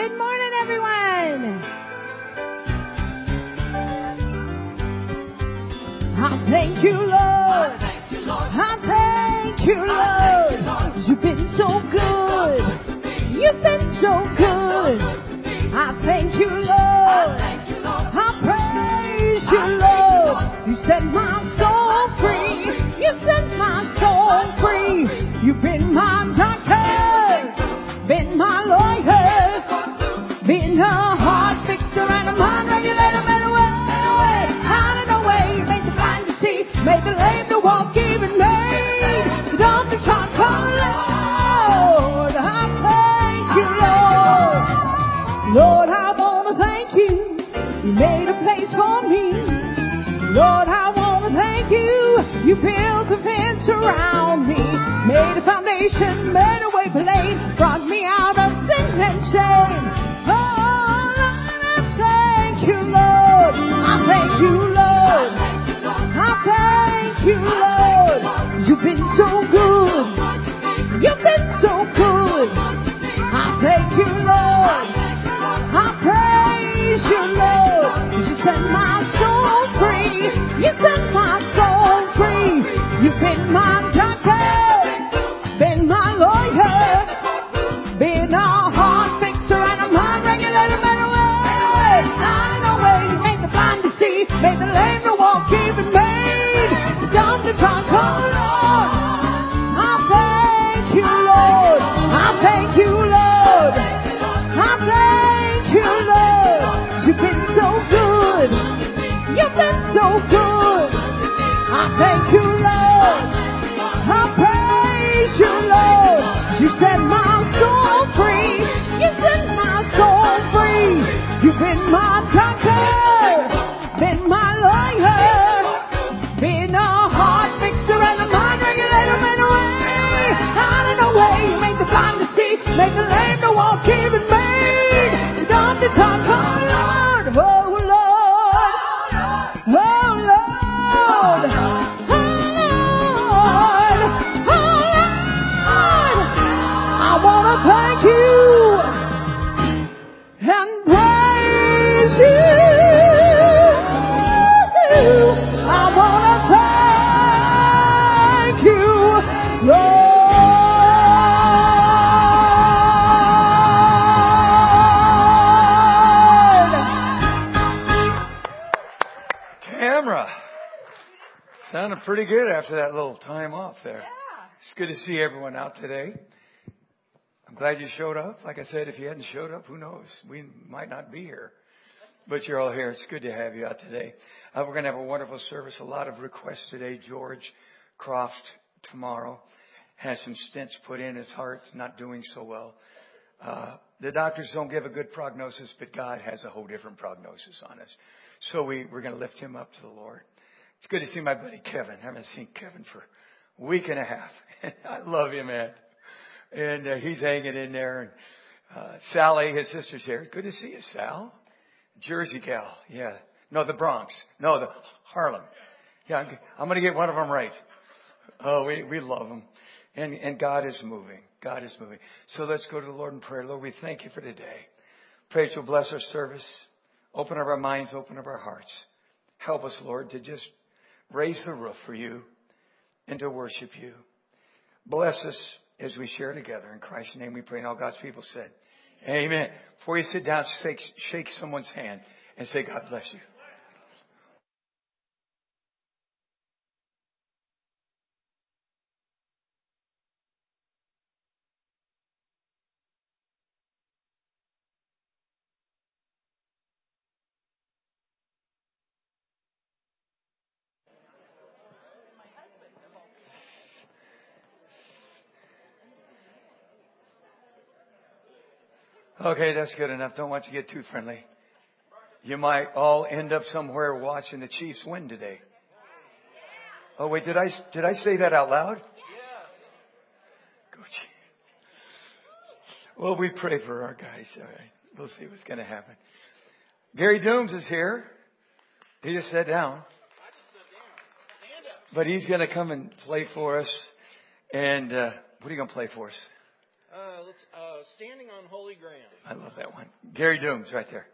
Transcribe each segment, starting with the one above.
Good morning, everyone. I thank you, Lord. I thank you, Lord. You've been so good. You've been so good. I thank you, Lord. I praise you, Lord. You set my soul free. You set my soul free. You've been my doctor, been my lawyer, been a heart fixer and a mind regulator, made a way out of no way. Make the blind to see, make the lame to walk, even made the dumb to talk. Oh Lord, I thank you, Lord. Lord, I want to thank you. You made a place for me. Lord, I want to thank you. You built a fence around me, made a foundation, made a way plain, brought me out of sin and shame. Oh, Lord, I thank you, Lord. I thank you, Lord. I thank you, Lord. You've been so good. You've been so good. I thank you, Lord. I praise you, Lord. You set my soul free. You set my soul free. You've been my doctor, been my lawyer, been a heart fixer and a mind regulator, made a way out of no way. You made the blind to see, made the lame to walk, even made the dumb to talk. Oh Lord, I thank you, Lord. I thank you, Lord. I thank you, Lord. You've been so good. You've been so good. I thank you, Lord. I praise you, Lord. You set my soul free. You set my soul free. You've been my doctor, been my lawyer, been a heart fixer and a mind regulator, made a way out of no way. You make the blind to see, make the lame to walk, even made the dumb to talk. Oh Lord, oh Lord, oh Lord, oh Lord, oh Lord. I want to thank you and praise you. I want to thank you, Lord. Camera. Sounded pretty good after that little time off there. It's good to see everyone out today. I'm glad you showed up. Like I said, if you hadn't showed up, who knows? We might not be here. But you're all here. It's good to have you out today. We're going to have a wonderful service. A lot of requests today. George Croft tomorrow has some stents put in. His heart's not doing so well. The doctors don't give a good prognosis, but God has a whole different prognosis on us. So we're going to lift him up to the Lord. It's good to see my buddy Kevin. I haven't seen Kevin for a week and a half. I love you, man. And he's hanging in there. And Sally, his sister's here. Good to see you, Sal. Jersey gal. Yeah. No, the Bronx. No, the Harlem. Yeah, I'm going to get one of them right. Oh, we love them. And God is moving. God is moving. So let's go to the Lord in prayer. Lord, we thank you for today. Pray that you'll bless our service. Open up our minds. Open up our hearts. Help us, Lord, to just raise the roof for you and to worship you. Bless us as we share together. In Christ's name we pray. And all God's people said, amen. Before you sit down, shake someone's hand and say, God bless you. Okay, that's good enough. Don't want you to get too friendly. You might all end up somewhere watching the Chiefs win today. Oh, wait, did I say that out loud? Go Chiefs. Well, we pray for our guys. All right. We'll see what's going to happen. Gary Dooms is here. He just sat down. But he's going to come and play for us. And what are you going to play for us? Standing on Holy Ground. I love that one. Gary Dooms right there.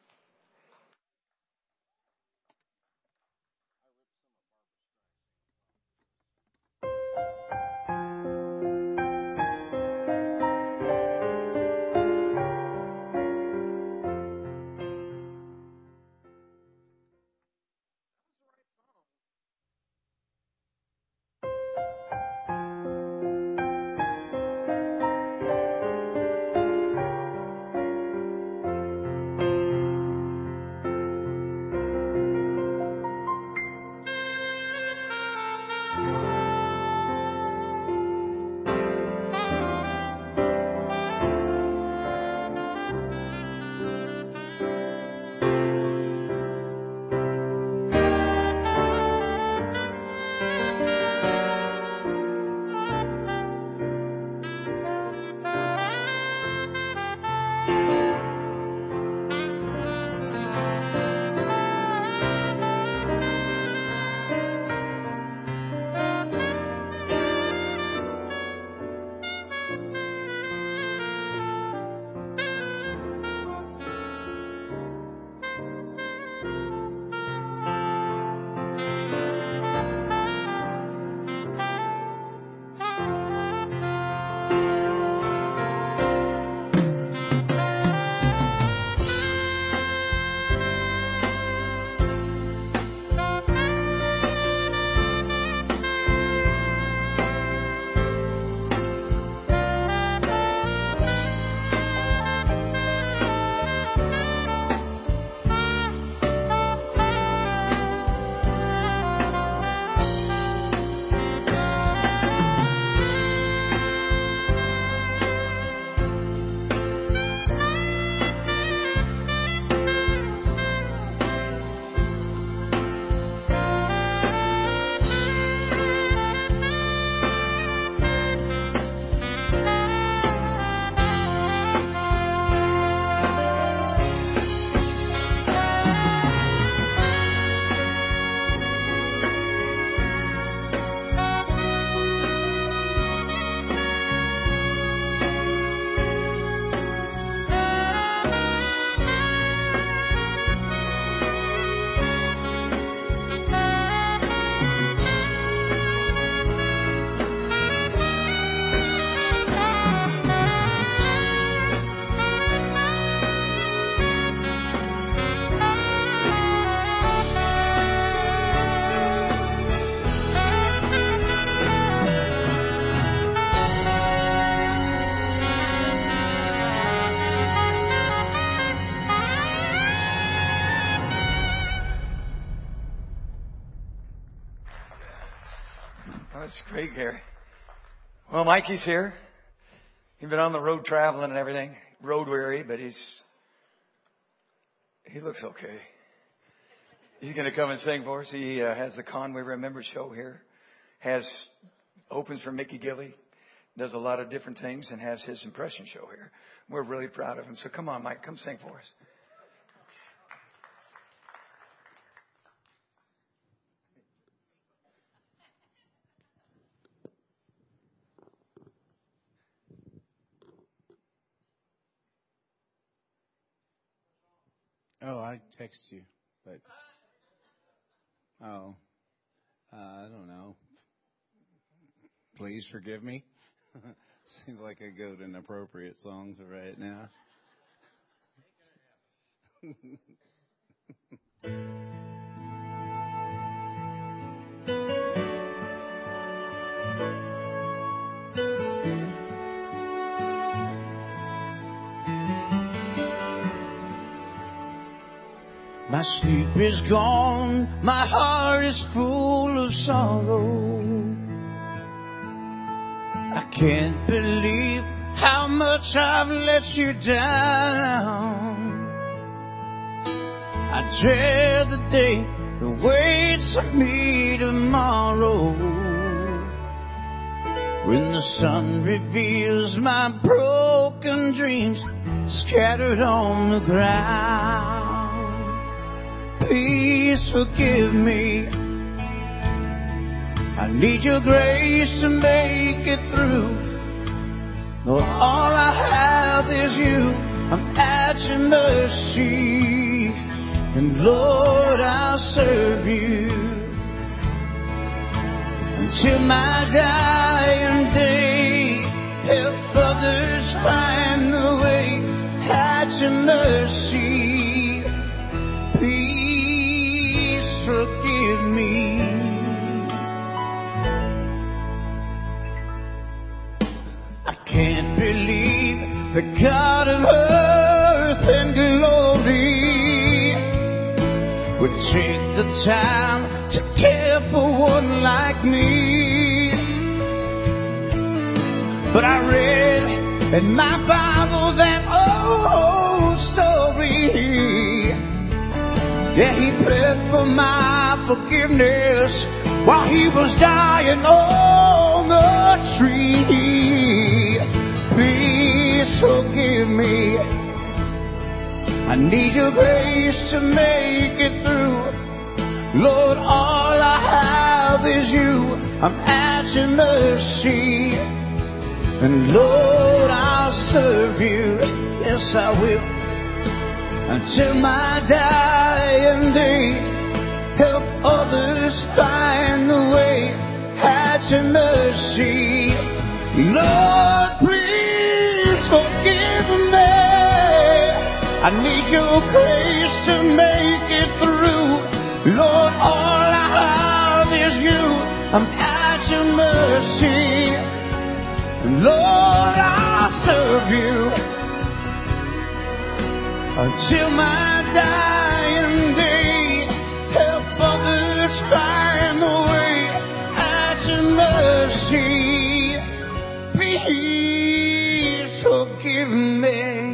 That's great, Gary. Well, Mikey's here. He's been on the road traveling and everything, road weary, but he looks okay. He's going to come and sing for us. He has the Conway Remember show here, opens for Mickey Gilley, does a lot of different things, and has his impression show here. We're really proud of him. So come on, Mike, come sing for us. Oh, I text you, but I don't know. Please forgive me. Seems like I go to inappropriate songs right now. My sleep is gone, my heart is full of sorrow. I can't believe how much I've let you down. I dread the day that waits for me tomorrow, when the sun reveals my broken dreams scattered on the ground. Please forgive me. I need your grace to make it through. Lord, all I have is you. I'm at your mercy. And Lord, I'll serve you until my dying day. Help others find the way. At your mercy, please forgive me. I can't believe the God of earth and glory would take the time to care for one like me. But I read in my Bible that old story. Yeah, he prayed for my forgiveness while he was dying on the tree. Please forgive me. I need your grace to make it through. Lord, all I have is you. I'm at your mercy. And Lord, I'll serve you. Yes, I will. Until my dying day. Help others find the way. At your mercy. Lord, please forgive me. I need your grace to make it through. Lord, all I have is you. I'm at your mercy. Lord, I'll serve you until my dying day. Help others find the way. At your mercy, please forgive me.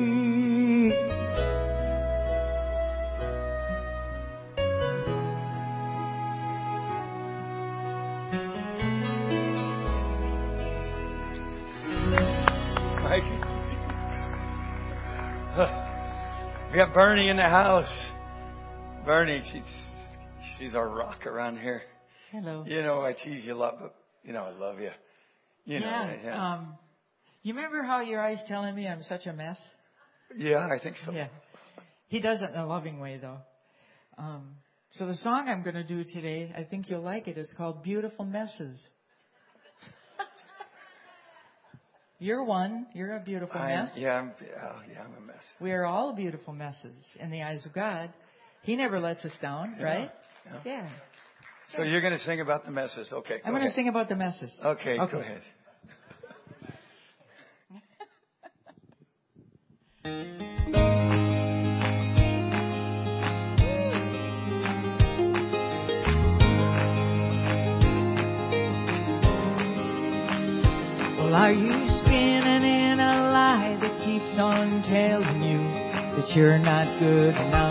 We got Bernie in the house. Bernie, she's our rock around here. Hello. You know, I tease you a lot, but you know I love you. You know. Yeah. You remember how you're always telling me I'm such a mess? Yeah, I think so. Yeah. He does it in a loving way, though. So the song I'm going to do today, I think you'll like it. It's called Beautiful Messes. You're one. You're a beautiful mess. I'm a mess. We are all beautiful messes in the eyes of God. He never lets us down, right? Yeah. So you're going to sing about the messes. Okay. I'm going to sing about the messes. Okay, go ahead. Well, are you spinning in a lie that keeps on telling you that you're not good enough?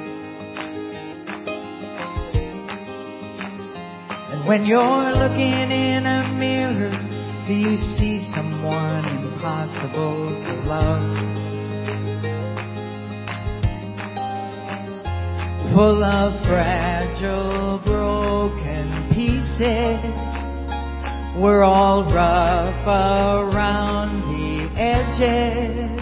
And when you're looking in a mirror, do you see someone impossible to love? Full of fragile, broken pieces. We're all rough around the edges.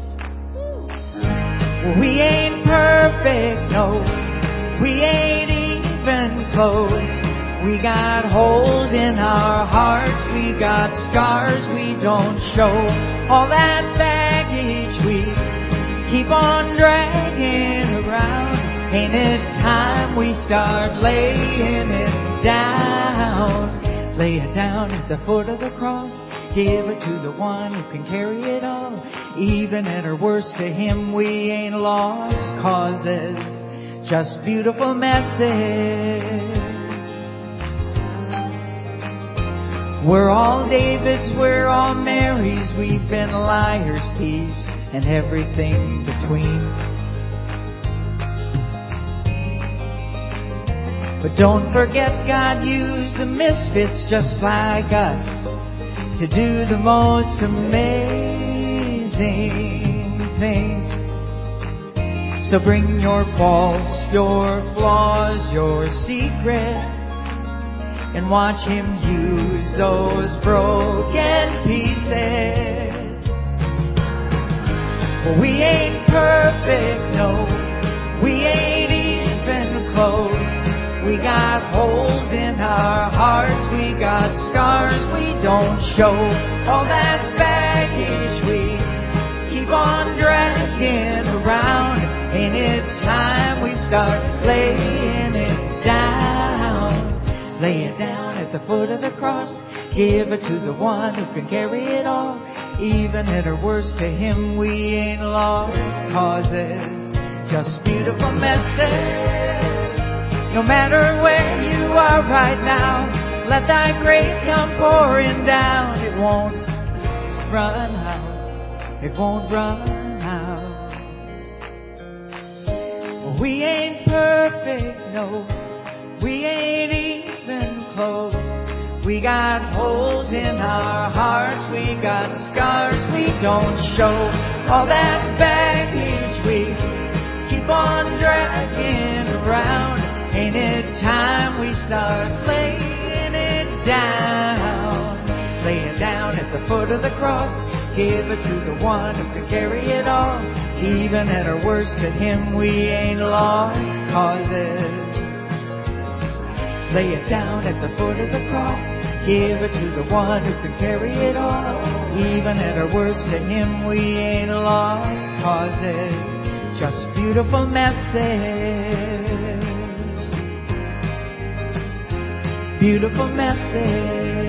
We ain't perfect, no. We ain't even close. We got holes in our hearts. We got scars we don't show. All that baggage we keep on dragging around. Ain't it time we start laying it down? Lay it down at the foot of the cross. Give it to the one who can carry it all. Even at our worst, to him we ain't lost causes, just beautiful messes. We're all Davids, we're all Marys. We've been liars, thieves, and everything between. But don't forget, God used the misfits just like us to do the most amazing things. So bring your faults, your flaws, your secrets, and watch him use those broken pieces We ain't perfect, no. We ain't even close. We got holes in our hearts. We got scars we don't show. All that baggage we keep on dragging around. Ain't it time we start laying it down? Lay it down at the foot of the cross. Give it to the one who can carry it all. Even at our worst, to him we ain't lost causes. Just beautiful messes. No matter where you are right now, let thy grace come pouring down. It won't run out. It won't run out. We ain't perfect, no. We ain't even close. We got holes in our hearts. We got scars we don't show. All that baggage we keep on dragging around. Ain't it time we start laying it down? Lay it down at the foot of the cross. Give it to the one who can carry it all. Even at our worst, to him we ain't lost causes. Lay it down at the foot of the cross. Give it to the one who can carry it all. Even at our worst, to him we ain't lost causes. Just beautiful messes. Beautiful message.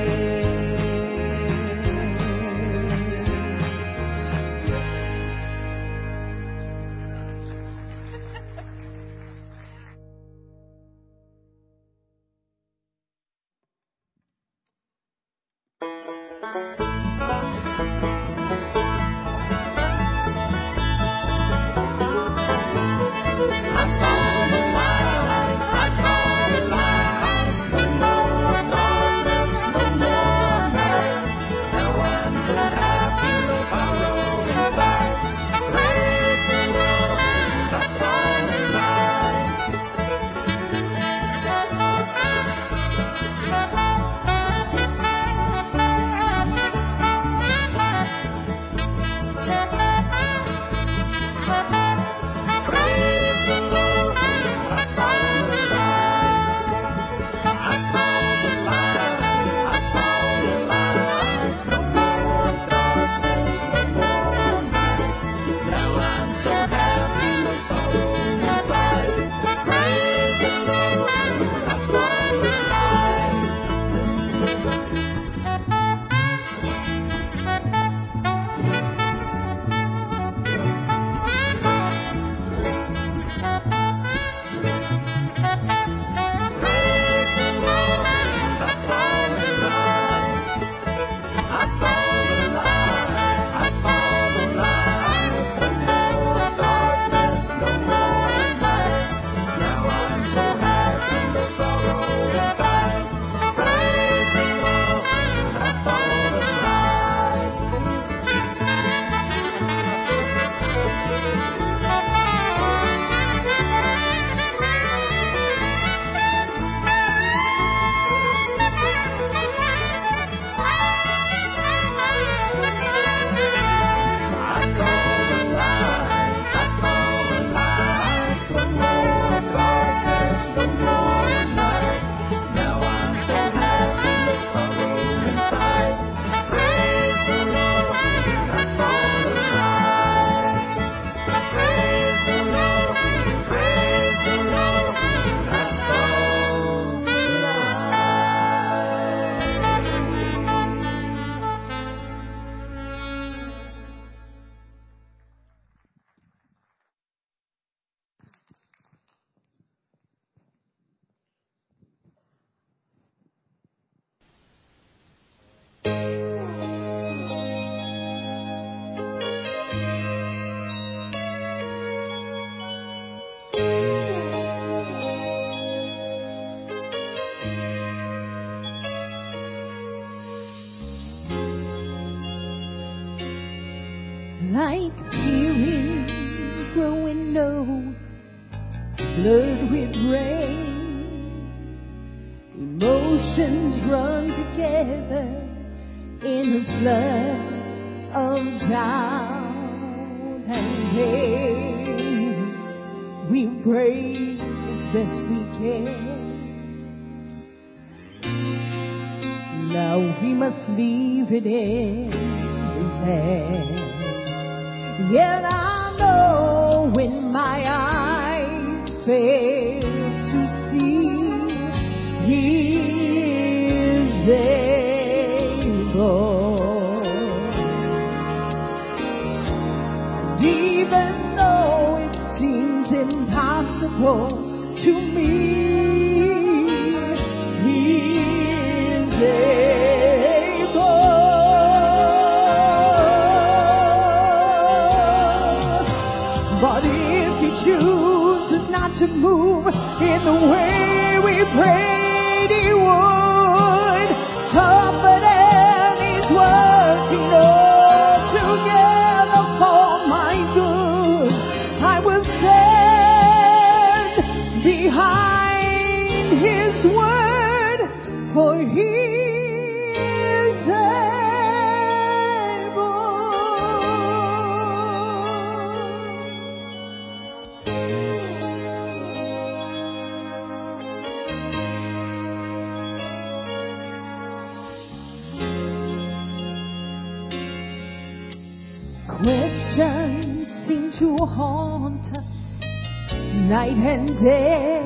Like peering through a window, blurred with rain. Emotions run together in a flood of doubt and pain. We pray as best we can. Now we must leave it in His hands. Yet I know when my eyes fail to see, He is able. And even though it seems impossible to me, He is able. But if He chooses not to move in the way we prayed He would, confident He's working all together for my good, I will stand behind His word, for He is able. Questions seem to haunt us night and day.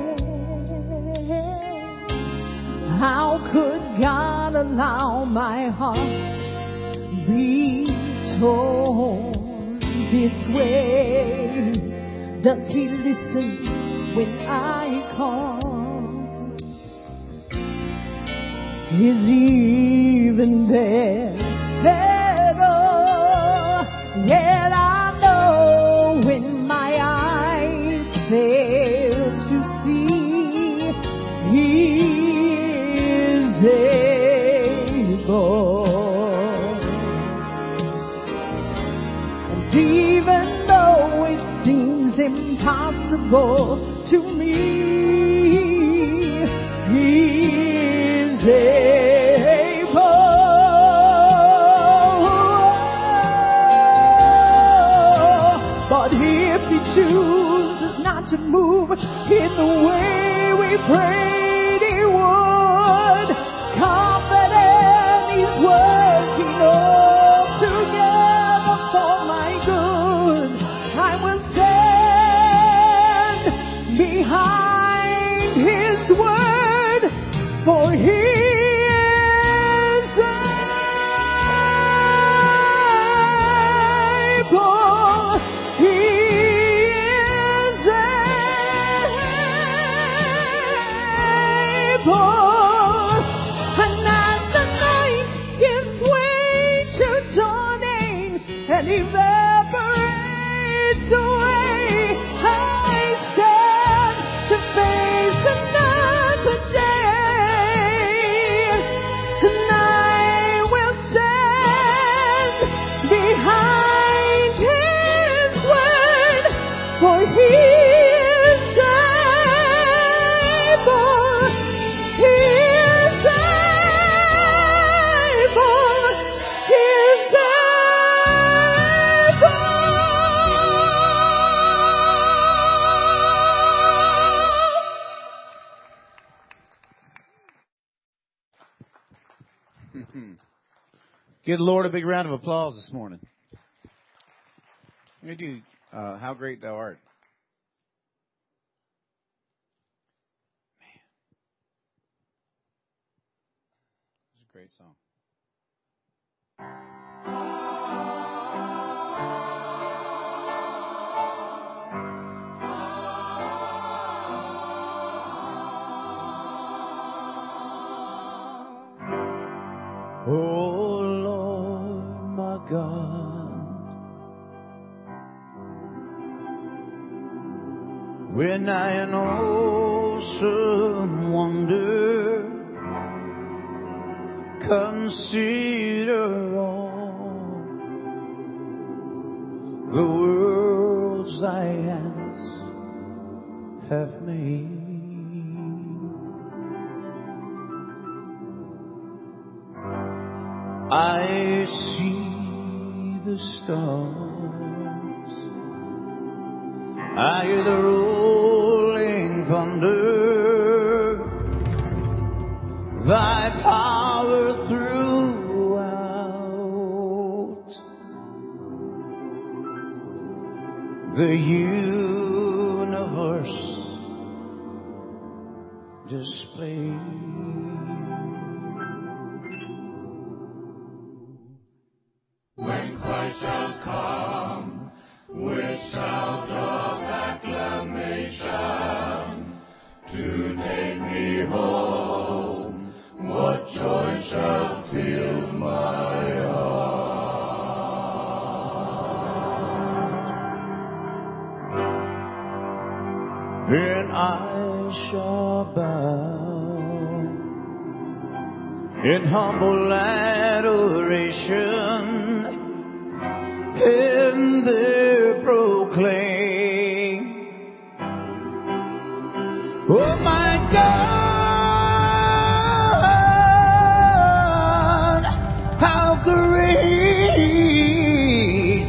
How could God allow my heart be torn this way? Does He listen when I call? Is He even there? Yet I know when my eyes fail to see, He is able. And even though it seems impossible to me, He is able. But if He chooses not to move in the way we prayed He would, confident He's working all together for my good, I will stand behind His word, for He is able. He is able. And as the night gives way to dawning and evaporates away, I stand to face another day. And I will stand behind His word, for He is able. He is able. He is Give the Lord a big round of applause this morning. Let me do How Great Thou Art. Man, it's a great song. Oh Lord, my God, when I in awesome wonder consider all the worlds thy hands have made, I see the stars I hear the rolling thunder, thy power throughout the universe display. When Christ shall come with shout of acclamation to take me home, what joy shall fill my heart? Then I shall bow in humble adoration, and there proclaim, oh my God, how great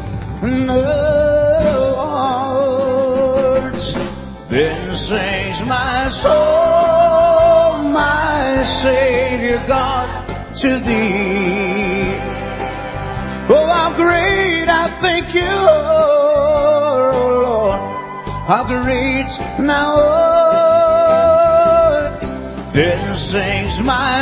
thou art. Then sings my soul, my Savior God, to thee. Oh, how great I thank you, oh Lord, how great thou art. Then sings my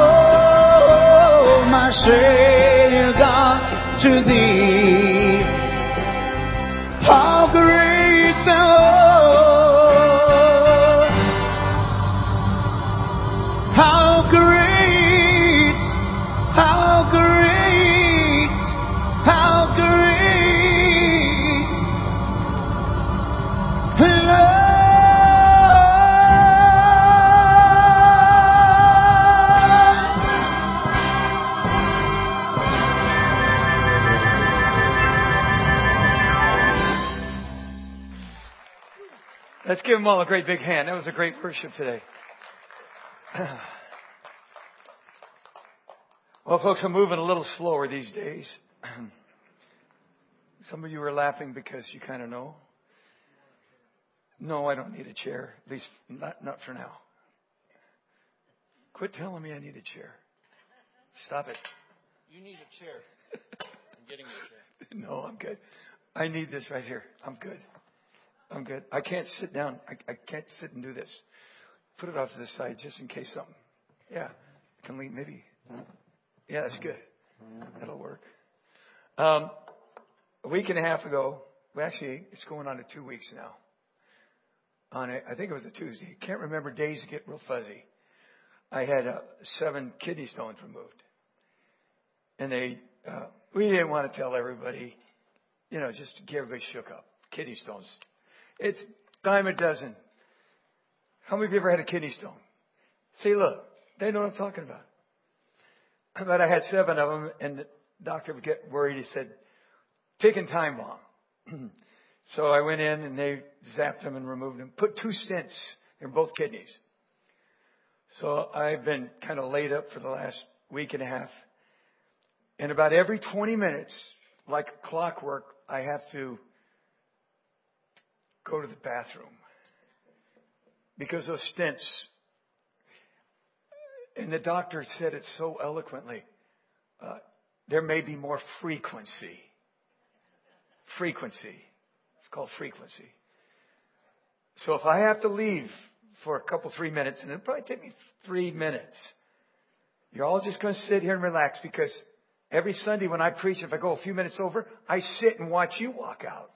soul, my Savior God, to thee. How great thou art, how great, how great, how great love. Let's give them all a great big hand. That was a great worship today. Well, folks, I'm moving a little slower these days. Some of you are laughing because you kind of know. No, I don't need a chair. At least not for now. Quit telling me I need a chair. Stop it. You need a chair. I'm getting a chair. No, I'm good. I need this right here. I'm good. I'm good. I can't sit down. I can't sit and do this. Put it off to the side just in case something. Yeah. I can lean maybe. Yeah, that's good. That'll work. A week and a half ago, well, actually, it's going on to 2 weeks now. I think it was a Tuesday. Can't remember days get real fuzzy. I had 7 kidney stones removed. And we didn't want to tell everybody, just to get everybody shook up. Kidney stones. It's dime a dozen. How many of you ever had a kidney stone? See, look, they know what I'm talking about. But I had 7 of them, and the doctor would get worried. He said, taking time bomb. So I went in, and they zapped them and removed them. Put 2 stents in both kidneys. So I've been kind of laid up for the last week and a half. And about every 20 minutes, like clockwork, I have to go to the bathroom. Because those stents, and the doctor said it so eloquently, there may be more frequency. Frequency. It's called frequency. So if I have to leave for a couple, 3 minutes, and it'll probably take me 3 minutes, you're all just going to sit here and relax, because every Sunday when I preach, if I go a few minutes over, I sit and watch you walk out.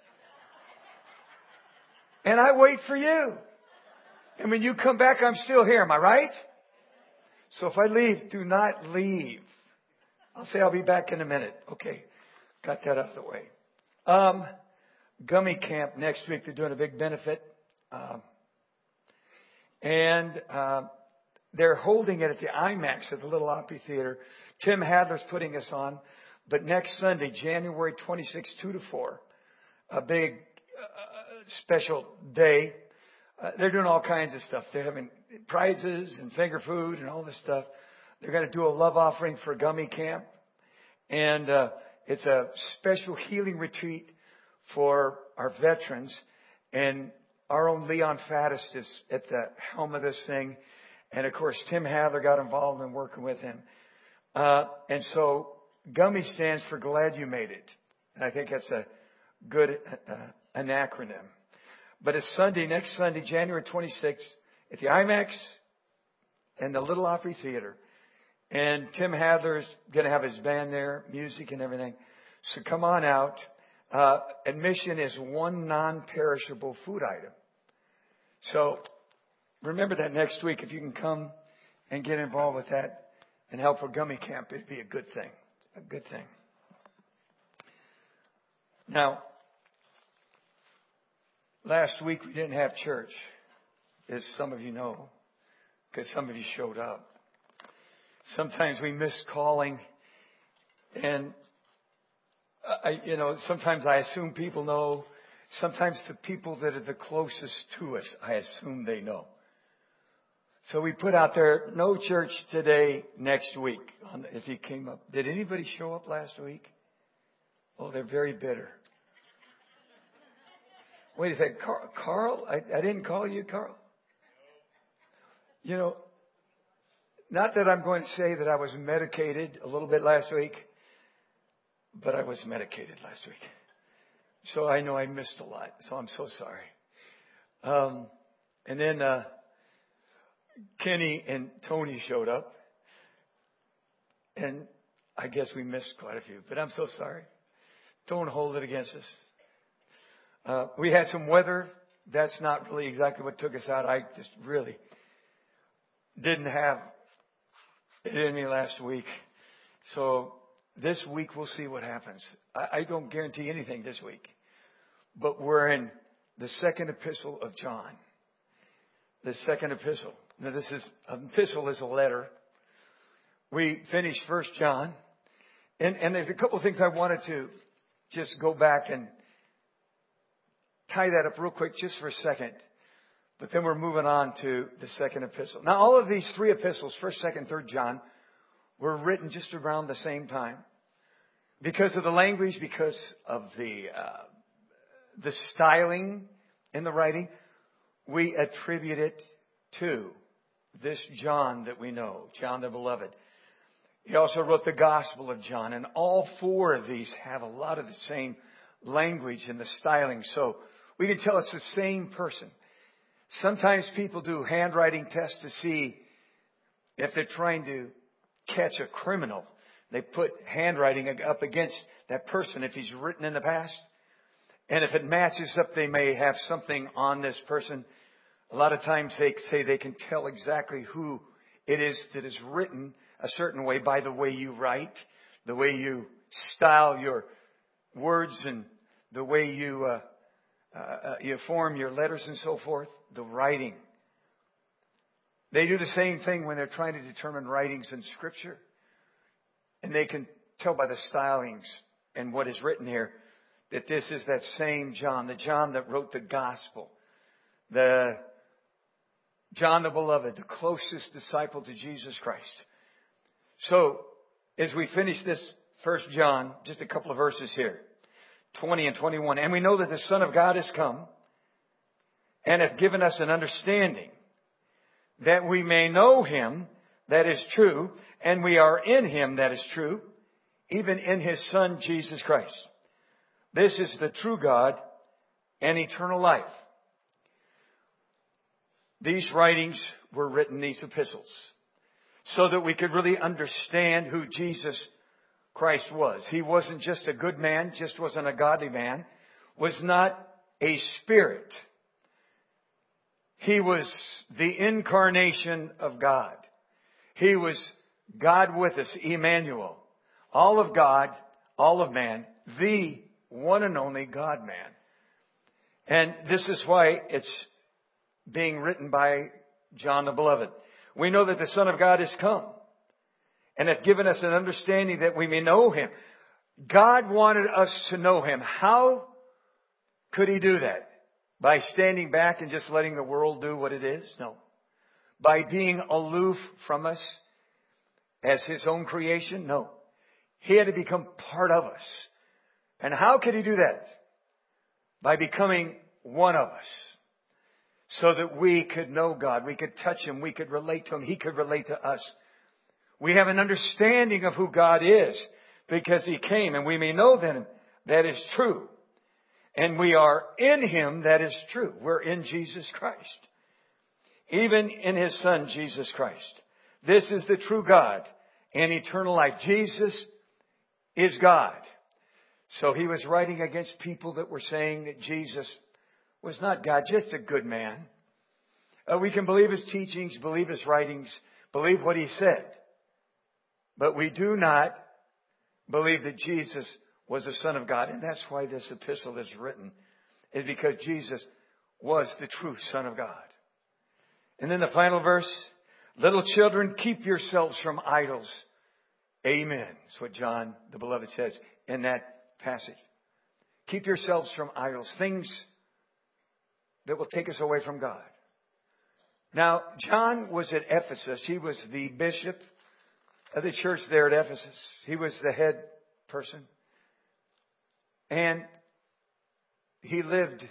And I wait for you. And when you come back, I'm still here. Am I right? So if I leave, do not leave. I'll say I'll be back in a minute. Okay. Got that out of the way. Gummy Camp next week. They're doing a big benefit. And they're holding it at the IMAX at the Little Amphitheater. Tim Hadler's putting us on. But next Sunday, January 26th, 2 to 4, a big special day. They're doing all kinds of stuff. They're having prizes and finger food and all this stuff. They're going to do a love offering for Gummy Camp. And it's a special healing retreat for our veterans. And our own Leon Faddist is at the helm of this thing. And of course, Tim Hather got involved in working with him. And so GUMMY stands for Glad You Made It. And I think that's a good an acronym. But it's Sunday, next Sunday, January 26th, at the IMAX and the Little Opry Theater. And Tim Hather's going to have his band there, music and everything. So come on out. Admission is one non-perishable food item. So remember that next week, if you can come and get involved with that and help for Gummy Camp, it'd be a good thing. A good thing. Now, last week we didn't have church, as some of you know, because some of you showed up. Sometimes we miss calling, and sometimes I assume people know. Sometimes the people that are the closest to us, I assume they know. So we put out there, no church today, next week. If you came up, did anybody show up last week? Oh, they're very bitter. Wait a second, Carl? I didn't call you Carl. You know, not that I'm going to say that I was medicated a little bit last week, but I was medicated last week. So I know I missed a lot. So I'm so sorry. And then Kenny and Tony showed up. And I guess we missed quite a few. But I'm so sorry. Don't hold it against us. We had some weather. That's not really exactly what took us out. I just really didn't have it in me last week. So this week we'll see what happens. I don't guarantee anything this week. But we're in the second epistle of John. The second epistle. Now an epistle is a letter. We finished 1 John. And there's a couple of things I wanted to just go back and tie that up real quick just for a second. But then we're moving on to the second epistle. Now all of these three epistles, 1st, 2nd, 3rd John, were written just around the same time. Because of the language, because of the styling in the writing, we attribute it to this John that we know, John the Beloved. He also wrote the Gospel of John, and all four of these have a lot of the same language and the styling. So we can tell it's the same person. Sometimes people do handwriting tests to see if they're trying to catch a criminal. They put handwriting up against that person if he's written in the past. And if it matches up, they may have something on this person. A lot of times they say they can tell exactly who it is that is written a certain way by the way you write, the way you style your words, and the way you form your letters and so forth, the writing. They do the same thing when they're trying to determine writings in Scripture. And they can tell by the stylings and what is written here that this is that same John, the John that wrote the Gospel, the John the Beloved, the closest disciple to Jesus Christ. So, as we finish this 1 John, just a couple of verses here, 20 and 21. And we know that the Son of God has come and hath given us an understanding that we may know Him that is true, and we are in Him that is true, even in His Son, Jesus Christ. This is the true God and eternal life. These writings were written, these epistles, so that we could really understand who Jesus Christ was. He wasn't just a good man, just wasn't a godly man, was not a spirit. He was the incarnation of God. He was God with us, Emmanuel. All of God, all of man, the one and only God-man. And this is why it's being written by John the Beloved. We know that the Son of God has come and hath given us an understanding that we may know Him. God wanted us to know Him. How could He do that? By standing back and just letting the world do what it is? No. By being aloof from us as His own creation? No. He had to become part of us. And how could He do that? by becoming one of us so that we could know God. We could touch Him. We could relate to Him. He could relate to us. We have an understanding of who God is because He came, and we may know then that is true. And we are in Him, that is true. We're in Jesus Christ. Even in His Son, Jesus Christ. This is the true God and eternal life. Jesus is God. So He was writing against people that were saying that Jesus was not God, just a good man. We can believe His teachings, believe His writings, believe what He said. But we do not believe that Jesus was the Son of God. And that's why this epistle is written, is because Jesus was the true Son of God. And then the final verse, little children, keep yourselves from idols. Amen. That's what John, the beloved, says in that passage. Keep yourselves from idols, things that will take us away from God. Now, John was at Ephesus. He was the bishop of the church there at Ephesus. He was the head person. And he lived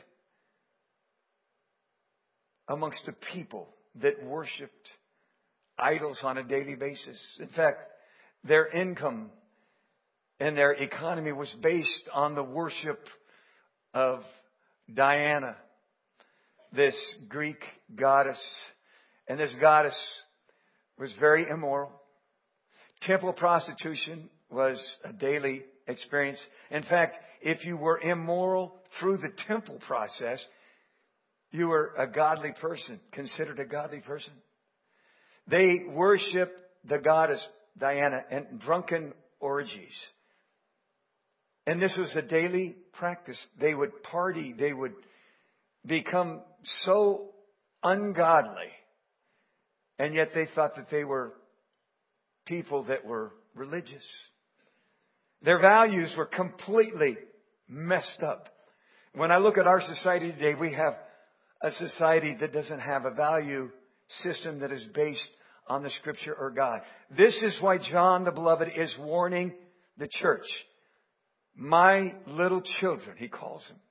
amongst a people that worshipped idols on a daily basis. In fact, their income and their economy was based on the worship of Diana, this Greek goddess. And this goddess was very immoral. Temple prostitution was a daily experience. In fact, if you were immoral through the temple process, you were a godly person, considered a godly person. They worshiped the goddess Diana in drunken orgies. And this was a daily practice. They would party. They would become so ungodly. And yet they thought that they were people that were religious. Their values were completely messed up. When I look at our society today, we have a society that doesn't have a value system that is based on the Scripture or God. This is why John the Beloved is warning the church. My little children, he calls them.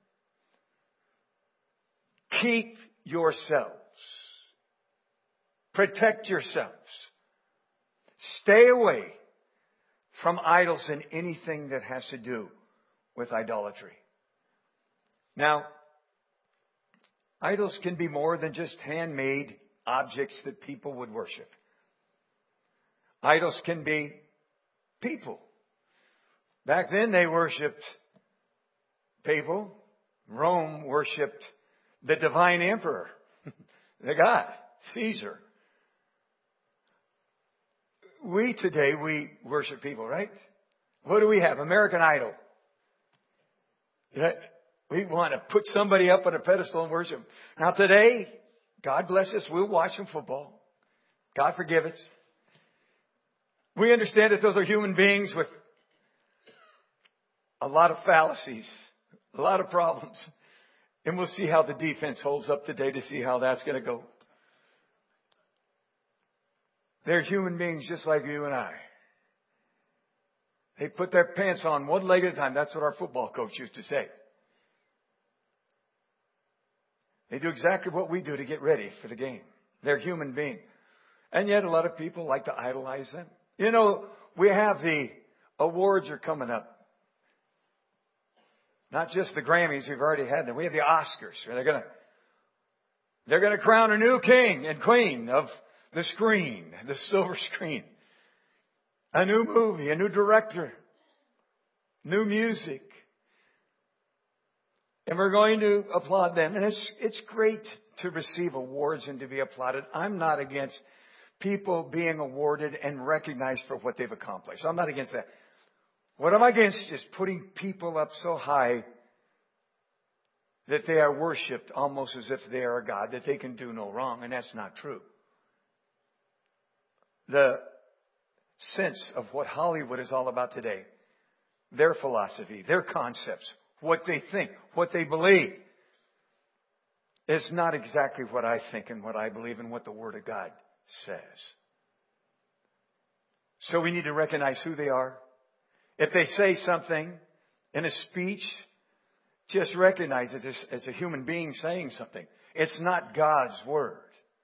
Keep yourselves. Protect yourselves. Stay away from idols and anything that has to do with idolatry. Now, idols can be more than just handmade objects that people would worship. Idols can be people. Back then they worshipped people. Rome worshipped the divine emperor, the God, Caesar. We today, we worship people, right? What do we have? American Idol. We want to put somebody up on a pedestal and worship. Now today, God bless us, we'll watch some football. God forgive us. We understand that those are human beings with a lot of fallacies, a lot of problems. And we'll see how the defense holds up today to see how that's going to go. They're human beings just like you and I. They put their pants on one leg at a time. That's what our football coach used to say. They do exactly what we do to get ready for the game. They're human beings. And yet a lot of people like to idolize them. You know, we have the awards are coming up. Not just the Grammys, we've already had them. We have the Oscars. They're going to crown a new king and queen of the screen, the silver screen. A new movie, a new director, new music. And we're going to applaud them. And it's great to receive awards and to be applauded. I'm not against people being awarded and recognized for what they've accomplished. I'm not against that. What I'm against is putting people up so high that they are worshipped almost as if they are a God, that they can do no wrong. And that's not true. The sense of what Hollywood is all about today, their philosophy, their concepts, what they think, what they believe, is not exactly what I think and what I believe and what the Word of God says. So we need to recognize who they are. If they say something in a speech just recognize it as a human being saying something. It's not God's word.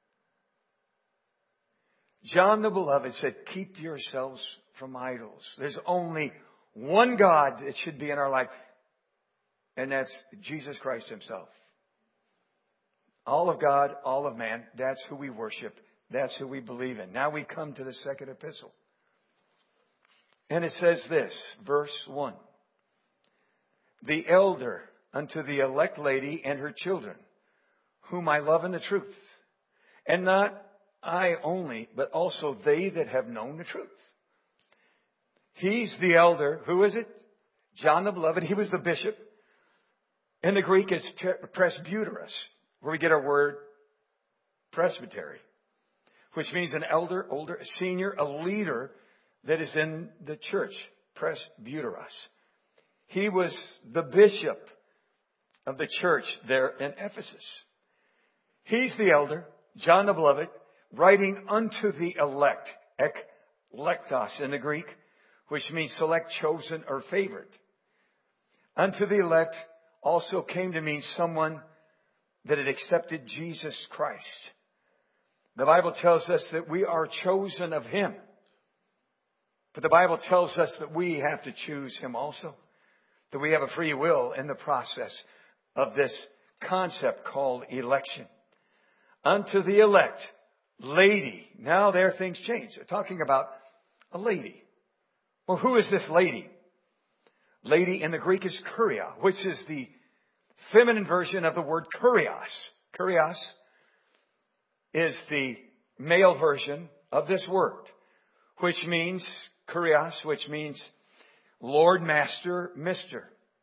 John the Beloved said, keep yourselves from idols. There's only one God that should be in our life, and that's Jesus Christ himself. All of God, all of man, that's who we worship. That's who we believe in. Now we come to the second epistle. And it says this, verse 1. The elder unto the elect lady and her children, whom I love in the truth. And not I only, but also they that have known the truth. He's the elder. Who is it? John the Beloved. He was the bishop. In the Greek, it's presbyteros, where we get our word presbytery, which means an elder, older, a senior, a leader that is in the church. Presbyteros. He was the bishop of the church there in Ephesus. He's the elder, John the Beloved, writing unto the elect, eklektos in the Greek, which means select, chosen, or favored. Unto the elect also came to mean someone that had accepted Jesus Christ. The Bible tells us that we are chosen of Him. But the Bible tells us that we have to choose Him also. That we have a free will in the process of this concept called election. Unto the elect, lady. Now there things change. They're talking about a lady. Well, who is this lady? Lady in the Greek is kuria, which is the feminine version of the word kurios. Kurios is the male version of this word, which means kurios, which means Lord, Master, Mister.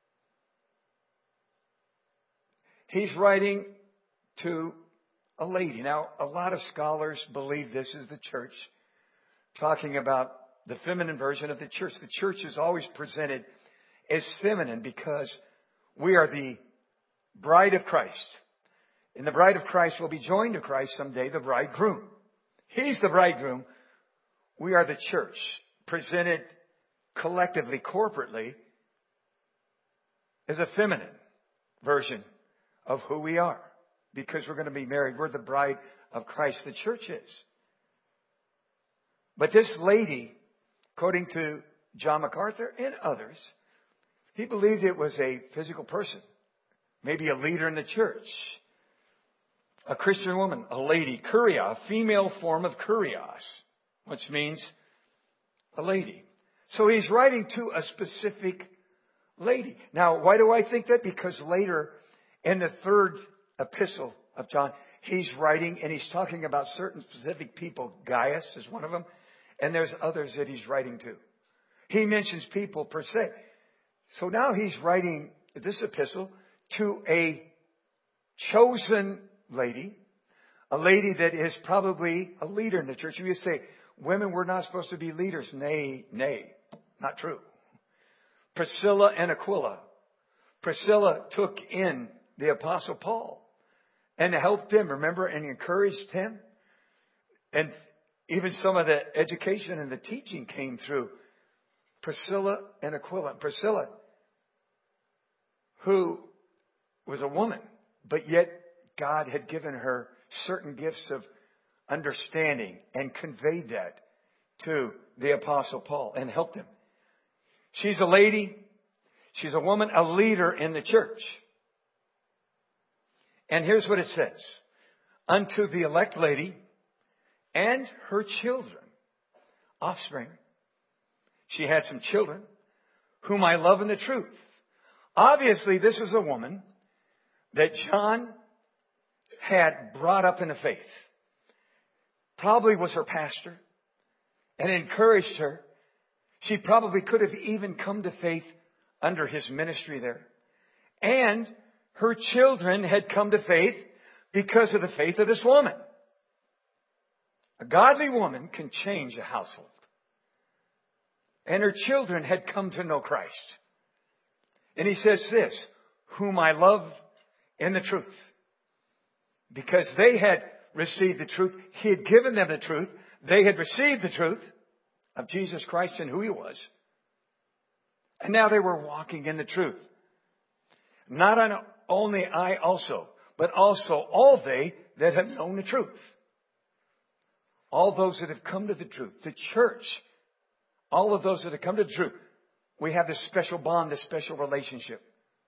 He's writing to a lady. Now, a lot of scholars believe this is the church, talking about the feminine version of the church. The church is always presented as feminine because we are the bride of Christ. And the bride of Christ will be joined to Christ someday, the bridegroom. He's the bridegroom. We are the church, presented collectively, corporately, as a feminine version of who we are. Because we're going to be married. We're the bride of Christ. The church is. But this lady, according to John MacArthur and others, he believed it was a physical person. Maybe a leader in the church. A Christian woman, a lady. Kuria, a female form of kurios, which means a lady. So he's writing to a specific lady. Now, why do I think that? Because later in the third epistle of John, he's writing and he's talking about certain specific people. Gaius is one of them. And there's others that he's writing to. He mentions people per se. So now he's writing this epistle to a chosen lady. A lady that is probably a leader in the church. You say, women were not supposed to be leaders. Nay, not true. Priscilla and Aquila. Priscilla took in the Apostle Paul and helped him, remember, and encouraged him. And even some of the education and the teaching came through Priscilla and Aquila. Priscilla, who was a woman, but yet God had given her certain gifts of understanding and conveyed that to the Apostle Paul and helped him. She's a lady. She's a woman, a leader in the church. And here's what it says. Unto the elect lady and her children, offspring. She had some children whom I love in the truth. Obviously, this was a woman that John had brought up in the faith. Probably was her pastor and encouraged her. She probably could have even come to faith under his ministry there. And her children had come to faith because of the faith of this woman. A godly woman can change a household. And her children had come to know Christ. And he says this, whom I love in the truth. Because they had received the truth. He had given them the truth. They had received the truth of Jesus Christ and who He was. And now they were walking in the truth. Not only I also, but also all they that have known the truth. All those that have come to the truth. The church. All of those that have come to the truth. We have this special bond, this special relationship.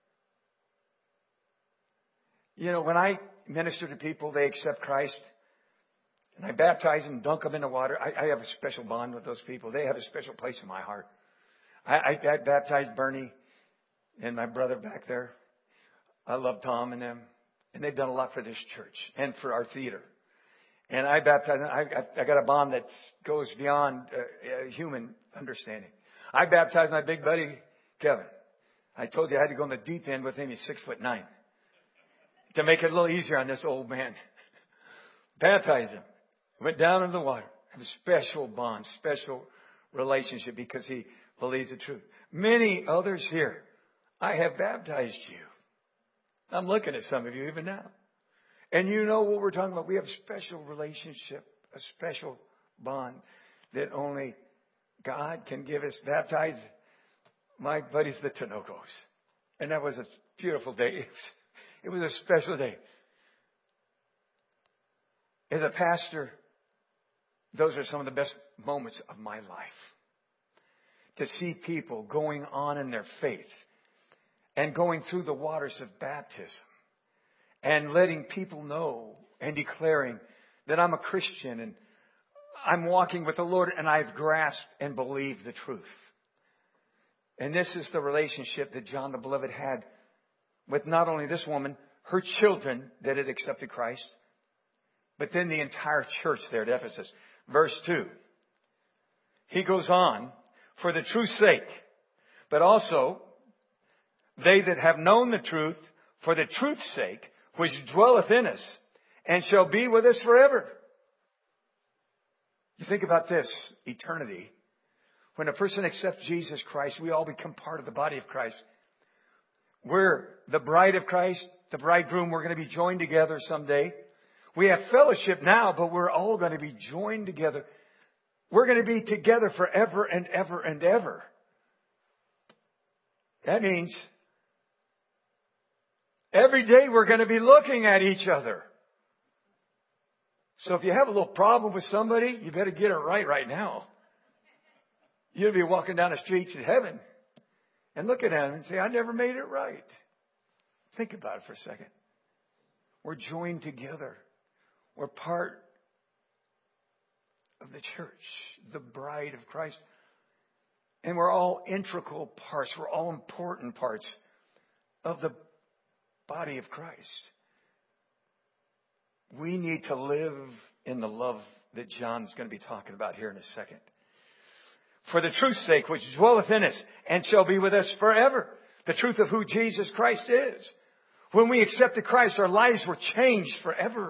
You know, when I minister to people, they accept Christ. And I baptize them, dunk them in the water. I have a special bond with those people. They have a special place in my heart. I baptized Bernie and my brother back there. I love Tom and them. And they've done a lot for this church and for our theater. And I baptized them. I got a bond that goes beyond human understanding. I baptized my big buddy, Kevin. I told you I had to go in the deep end with him. He's 6'9". To make it a little easier on this old man. Baptized him. Went down in the water. Have a special bond, special relationship because he believes the truth. Many others here, I have baptized you. I'm looking at some of you even now. And you know what we're talking about. We have a special relationship, a special bond that only God can give us. Baptized my buddies, the Tinocos. And that was a beautiful day. It was a special day. As a pastor, those are some of the best moments of my life. To see people going on in their faith and going through the waters of baptism and letting people know and declaring that I'm a Christian and I'm walking with the Lord and I've grasped and believed the truth. And this is the relationship that John the Beloved had with not only this woman, her children that had accepted Christ, but then the entire church there at Ephesus. Verse 2. He goes on, for the truth's sake, but also they that have known the truth for the truth's sake, which dwelleth in us, and shall be with us forever. You think about this, eternity. When a person accepts Jesus Christ, we all become part of the body of Christ. We're the bride of Christ, the bridegroom. We're going to be joined together someday. We have fellowship now, but we're all going to be joined together. We're going to be together forever and ever and ever. That means every day we're going to be looking at each other. So if you have a little problem with somebody, you better get it right now. You'll be walking down the streets in heaven and looking at them and say, I never made it right. Think about it for a second. We're joined together. We're part of the church, the bride of Christ. And we're all integral parts. We're all important parts of the body of Christ. We need to live in the love that John's going to be talking about here in a second. For the truth's sake, which dwelleth in us and shall be with us forever. The truth of who Jesus Christ is. When we accepted Christ, our lives were changed forever.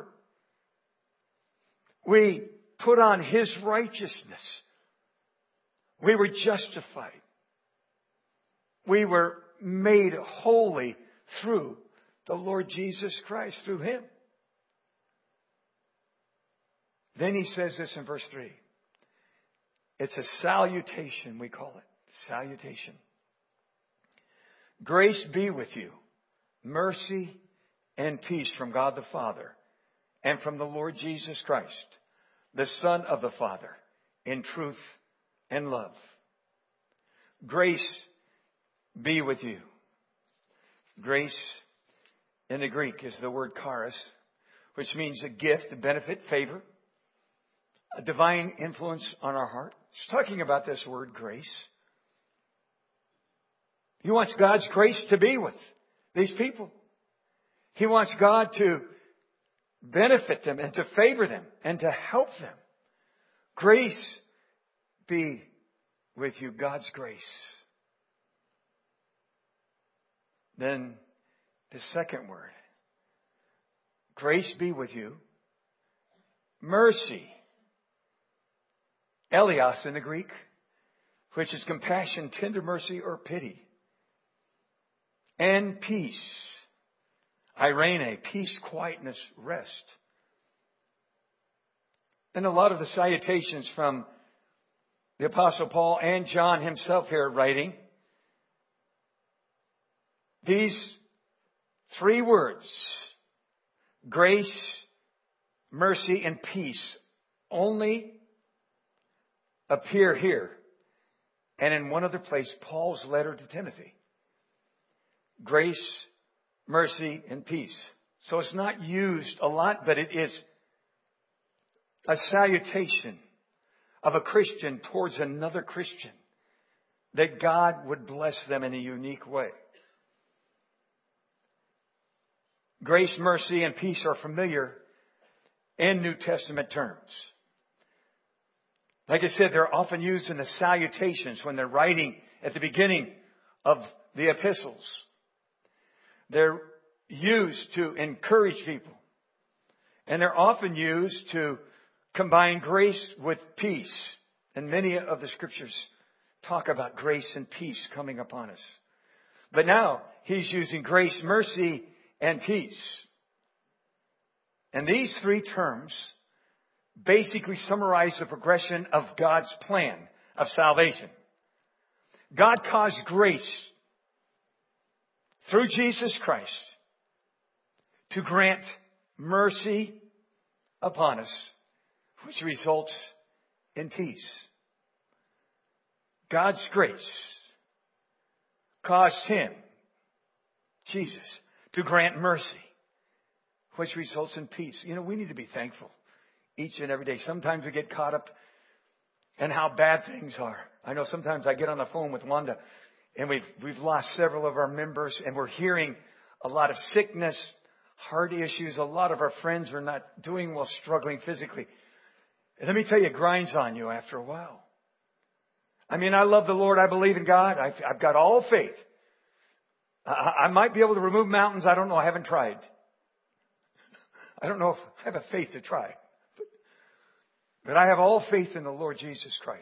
We put on His righteousness. We were justified. We were made holy through the Lord Jesus Christ, through Him. Then he says this in verse 3. It's a salutation, we call it. Salutation. Grace be with you, mercy and peace from God the Father and from the Lord Jesus Christ, the Son of the Father, in truth and love. Grace be with you. Grace in the Greek is the word charis, which means a gift, a benefit, favor, a divine influence on our heart. It's talking about this word grace. He wants God's grace to be with these people. He wants God to benefit them and to favor them and to help them. Grace be with you, God's grace. Then the second word. Grace be with you. Mercy. Elios in the Greek, which is compassion, tender mercy, or pity. And peace. Irene, peace, quietness, rest. And a lot of the salutations from the Apostle Paul and John himself here writing, these 3 words. Grace, mercy, and peace only appear here. And in one other place, Paul's letter to Timothy. Grace, mercy, and peace. So it's not used a lot, but it is a salutation of a Christian towards another Christian. That God would bless them in a unique way. Grace, mercy, and peace are familiar in New Testament terms. Like I said, they're often used in the salutations when they're writing at the beginning of the epistles. They're used to encourage people. And they're often used to combine grace with peace. And many of the scriptures talk about grace and peace coming upon us. But now he's using grace, mercy, and peace. And these 3 terms basically summarize the progression of God's plan of salvation. God caused grace through Jesus Christ to grant mercy upon us, which results in peace. God's grace caused Him, Jesus, to grant mercy, which results in peace. You know, we need to be thankful each and every day. Sometimes we get caught up in how bad things are. I know sometimes I get on the phone with Wanda and we've lost several of our members and we're hearing a lot of sickness, heart issues. A lot of our friends are not doing well, struggling physically. And let me tell you, it grinds on you after a while. I mean, I love the Lord. I believe in God. I've got all faith. I might be able to remove mountains. I don't know. I haven't tried. I don't know if I have a faith to try. But I have all faith in the Lord Jesus Christ.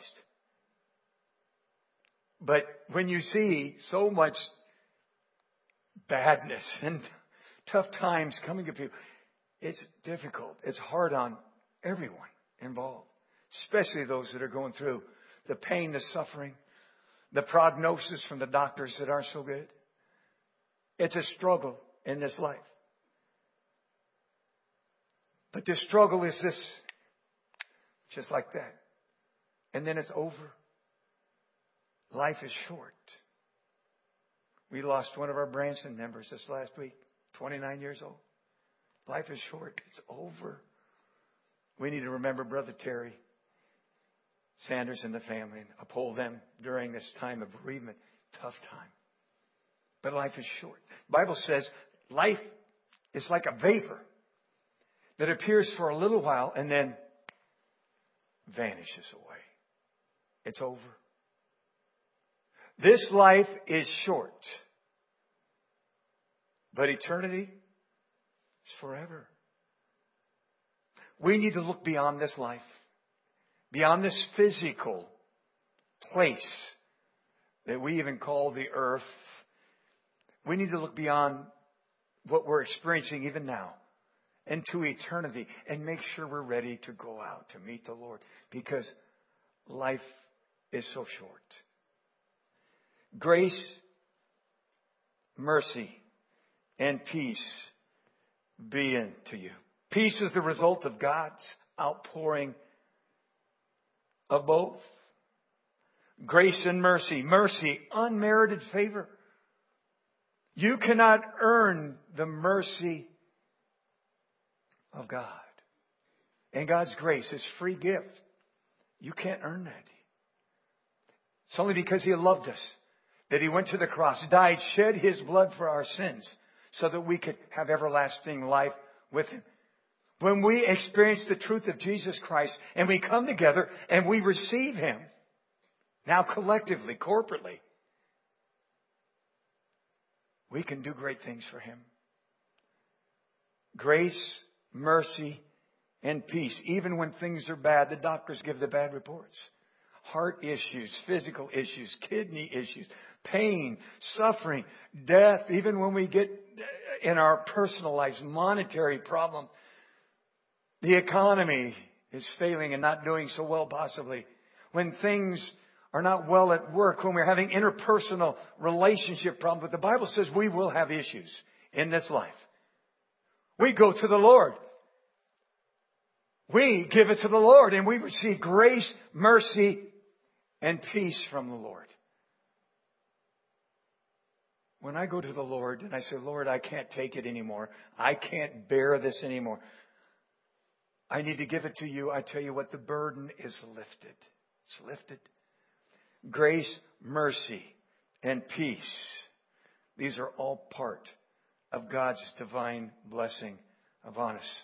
But when you see so much badness and tough times coming to people, it's difficult. It's hard on everyone involved, especially those that are going through the pain, the suffering, the prognosis from the doctors that aren't so good. It's a struggle in this life. But this struggle is this, just like that. And then it's over. Life is short. We lost one of our Branson members this last week, 29 years old. Life is short. It's over. We need to remember Brother Terry Sanders and the family and uphold them during this time of bereavement. Tough time. But life is short. The Bible says life is like a vapor that appears for a little while and then vanishes away. It's over. This life is short. But eternity is forever. We need to look beyond this life. Beyond this physical place that we even call the earth. We need to look beyond what we're experiencing even now into eternity and make sure we're ready to go out to meet the Lord, because life is so short. Grace, mercy, and peace be unto you. Peace is the result of God's outpouring of both. Grace and mercy. Mercy, unmerited favor. You cannot earn the mercy of God. And God's grace is free gift. You can't earn that. It's only because He loved us that He went to the cross, died, shed His blood for our sins so that we could have everlasting life with Him. When we experience the truth of Jesus Christ and we come together and we receive Him, now collectively, corporately, we can do great things for Him. Grace, mercy, and peace. Even when things are bad, the doctors give the bad reports. Heart issues, physical issues, kidney issues, pain, suffering, death. Even when we get in our personal lives, monetary problem, the economy is failing and not doing so well possibly. When things are not well at work, when we're having interpersonal relationship problems. But the Bible says we will have issues in this life. We go to the Lord. We give it to the Lord and we receive grace, mercy, and peace from the Lord. When I go to the Lord and I say, Lord, I can't take it anymore. I can't bear this anymore. I need to give it to you. I tell you what, the burden is lifted. It's lifted. Grace, mercy, and peace. These are all part of God's divine blessing upon us.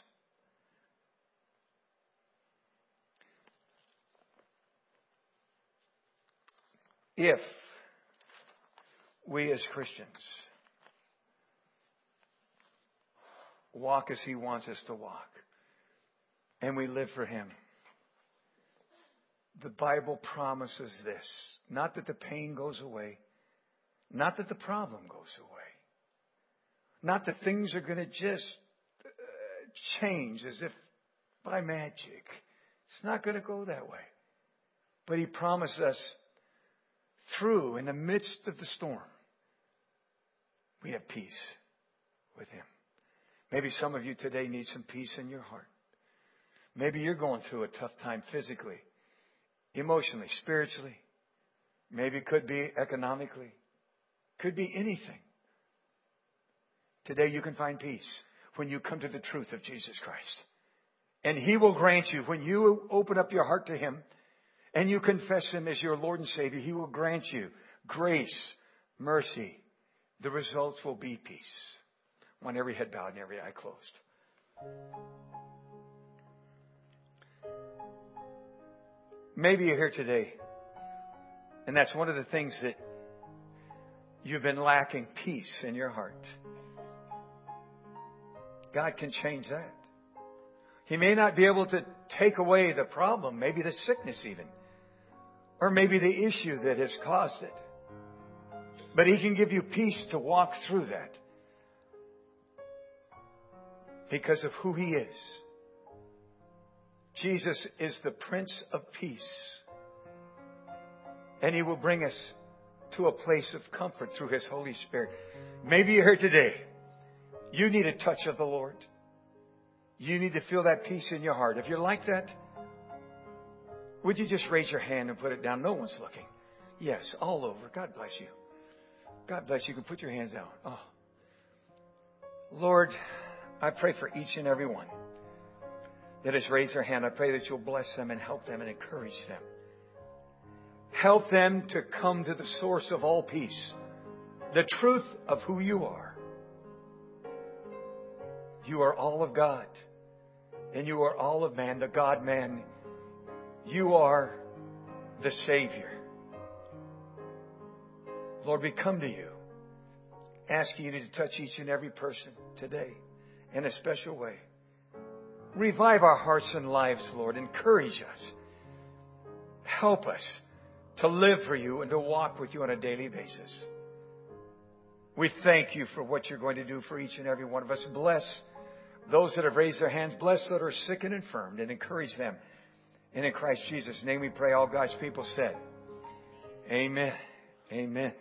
If we as Christians walk as He wants us to walk, and we live for Him, the Bible promises this. Not that the pain goes away. Not that the problem goes away. Not that things are going to just change as if by magic. It's not going to go that way. But He promised us through, in the midst of the storm, we have peace with Him. Maybe some of you today need some peace in your heart. Maybe you're going through a tough time physically, emotionally, spiritually. Maybe it could be economically. Could be anything. Today you can find peace when you come to the truth of Jesus Christ. And He will grant you, when you open up your heart to Him and you confess Him as your Lord and Savior, He will grant you grace, mercy. The results will be peace. I want every head bowed and every eye closed. Maybe you're here today, and that's one of the things that you've been lacking, peace in your heart. God can change that. He may not be able to take away the problem, maybe the sickness even, or maybe the issue that has caused it. But He can give you peace to walk through that because of who He is. Jesus is the Prince of Peace. And He will bring us to a place of comfort through His Holy Spirit. Maybe you're here today. You need a touch of the Lord. You need to feel that peace in your heart. If you're like that, would you just raise your hand and put it down? No one's looking. Yes, all over. God bless you. God bless you. You can put your hands down. Oh. Lord, I pray for each and every one that has raised their hand. I pray that You'll bless them and help them and encourage them. Help them to come to the source of all peace, the truth of who You are. You are all of God, and You are all of man, the God-man. You are the Savior. Lord, we come to You, asking You to touch each and every person today in a special way. Revive our hearts and lives, Lord. Encourage us. Help us to live for You and to walk with You on a daily basis. We thank You for what You're going to do for each and every one of us. Bless those that have raised their hands. Bless those that are sick and infirmed, and encourage them. And in Christ Jesus' name we pray. All God's people said, amen. Amen.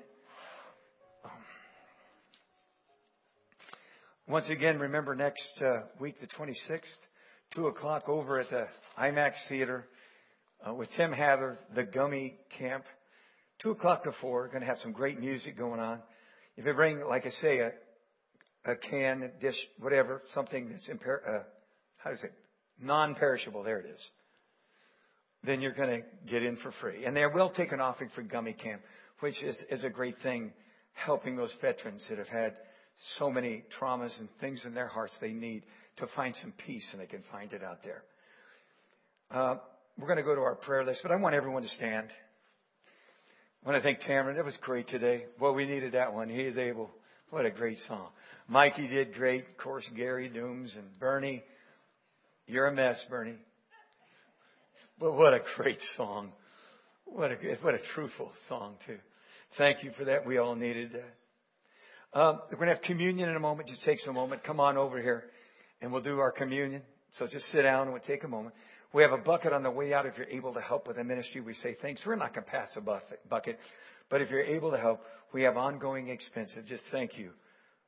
Once again, remember next week, the 26th, 2 o'clock over at the IMAX Theater with Tim Hather, the Gummy Camp. 2 o'clock to 4. We're going to have some great music going on. If you bring, like I say, a can, a dish, whatever, something that's non-perishable, there it is, then you're going to get in for free. And they will take an offering for Gummy Camp, which is a great thing, helping those veterans that have had so many traumas and things in their hearts they need to find some peace, and they can find it out there. We're going to go to our prayer list, but I want everyone to stand. I want to thank Tamron. That was great today. Well, we needed that one. He is able. What a great song. Mikey did great. Of course, Gary Dooms and Bernie. You're a mess, Bernie. But what a great song. What a truthful song, too. Thank you for that. We all needed that. We're going to have communion in a moment. Just takes a moment. Come on over here and we'll do our communion. So just sit down and we'll take a moment. We have a bucket on the way out. If you're able to help with the ministry, we say thanks. We're not going to pass a bucket. But if you're able to help, we have ongoing expenses. Just thank you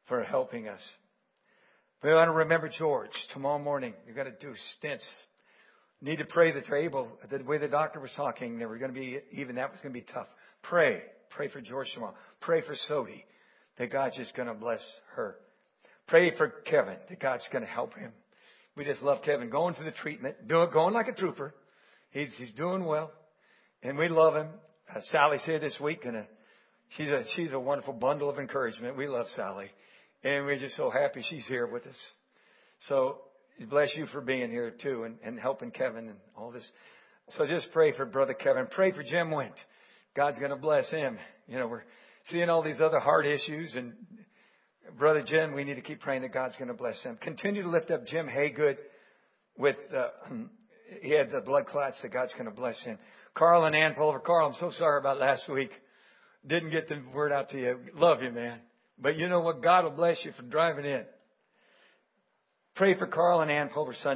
for helping us. We want to remember George. Tomorrow morning, you've got to do stints. Need to pray that they're able, the way the doctor was talking, they were going to be, even that was going to be tough. Pray. Pray for George tomorrow. Pray for Sodi, that God's just going to bless her. Pray for Kevin, that God's going to help him. We just love Kevin going through the treatment, going like a trooper. He's doing well, and we love him. Sally's here this week, and she's a wonderful bundle of encouragement. We love Sally, and we're just so happy she's here with us. So bless you for being here too, and helping Kevin and all this. So just pray for Brother Kevin. Pray for Jim Went. God's going to bless him. You know, we're seeing all these other heart issues, and Brother Jim, we need to keep praying that God's going to bless him. Continue to lift up Jim Haygood with, he had the blood clots, that God's going to bless him. Carl and Ann Pulver. Carl, I'm so sorry about last week. Didn't get the word out to you. Love you, man. But you know what? God will bless you for driving in. Pray for Carl and Ann Pulver's son,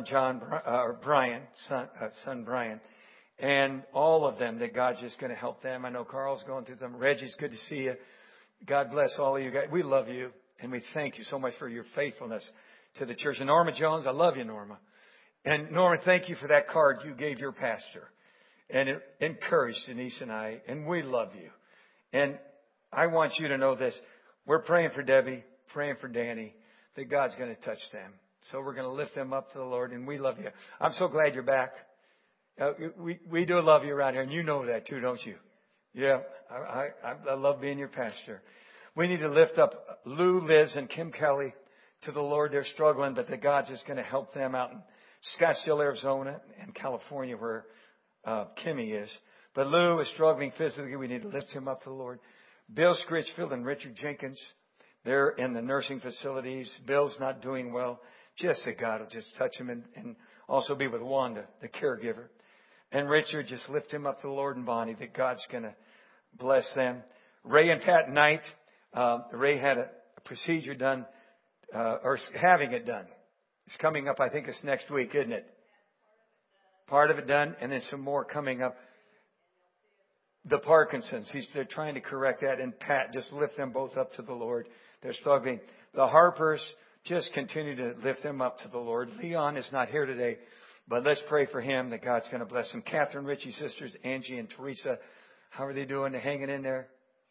son Brian. And all of them, that God's just going to help them. I know Carl's going through them. Reggie's good to see you. God bless all of you guys. We love you. And we thank you so much for your faithfulness to the church. And Norma Jones, I love you, Norma. And Norma, thank you for that card you gave your pastor. And it encouraged Denise and I. And we love you. And I want you to know this. We're praying for Debbie, praying for Danny, that God's going to touch them. So we're going to lift them up to the Lord. And we love you. I'm so glad you're back. We do love you around here. And you know that too, don't you? Yeah, I love being your pastor. We need to lift up Lou, Liz, and Kim Kelly to the Lord. They're struggling, but that God's just going to help them out in Scottsdale, Arizona, and California, where Kimmy is. But Lou is struggling physically. We need to lift him up to the Lord. Bill Scritchfield and Richard Jenkins, they're in the nursing facilities. Bill's not doing well. Just that God will just touch him, and also be with Wanda, the caregiver. And Richard, just lift him up to the Lord, and Bonnie, that God's going to bless them. Ray and Pat Knight, Ray had a procedure done, or having it done. It's coming up, I think it's next week, isn't it? Part of it done, and then some more coming up. The Parkinson's, they're trying to correct that. And Pat, just lift them both up to the Lord. They're struggling. The Harpers, just continue to lift them up to the Lord. Leon is not here today, but let's pray for him, that God's going to bless him. Catherine, Richie's sisters, Angie and Teresa, how are they doing? They're hanging in there.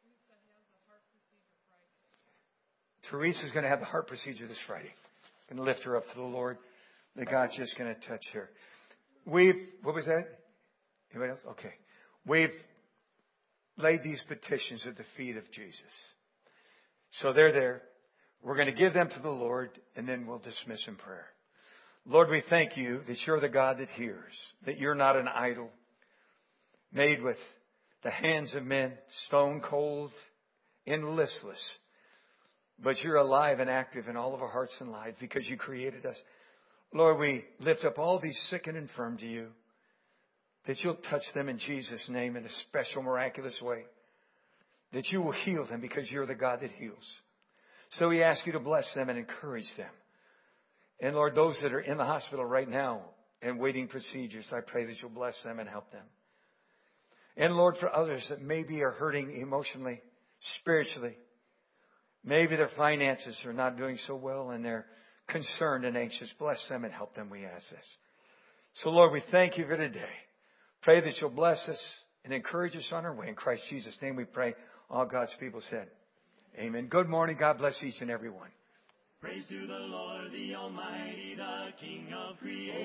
Teresa's going to have the heart procedure this Friday. Going to lift her up to the Lord. That God's just going to touch her. What was that? Anybody else? Okay. We've laid these petitions at the feet of Jesus. So they're there. We're going to give them to the Lord, and then we'll dismiss in prayer. Lord, we thank you that you're the God that hears, that you're not an idol made with the hands of men, stone cold and listless. But you're alive and active in all of our hearts and lives because you created us. Lord, we lift up all these sick and infirm to you, that you'll touch them in Jesus' name in a special, miraculous way, that you will heal them because you're the God that heals. So we ask you to bless them and encourage them. And Lord, those that are in the hospital right now and waiting procedures, I pray that you'll bless them and help them. And Lord, for others that maybe are hurting emotionally, spiritually, maybe their finances are not doing so well and they're concerned and anxious, bless them and help them, we ask this. So Lord, we thank you for today. Pray that you'll bless us and encourage us on our way. In Christ Jesus' name we pray. All God's people said, amen. Good morning. God bless each and every one. Praise to the Lord, the Almighty, the King of creation.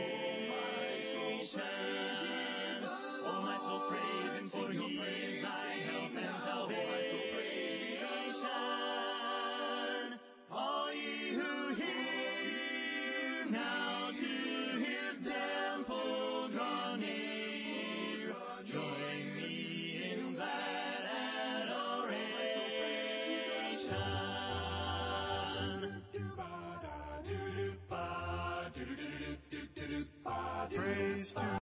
Oh, my soul, praise him, for he is thy help and salvation. All ye who hear now to his temple draw near, join me in glad adoration. Praise to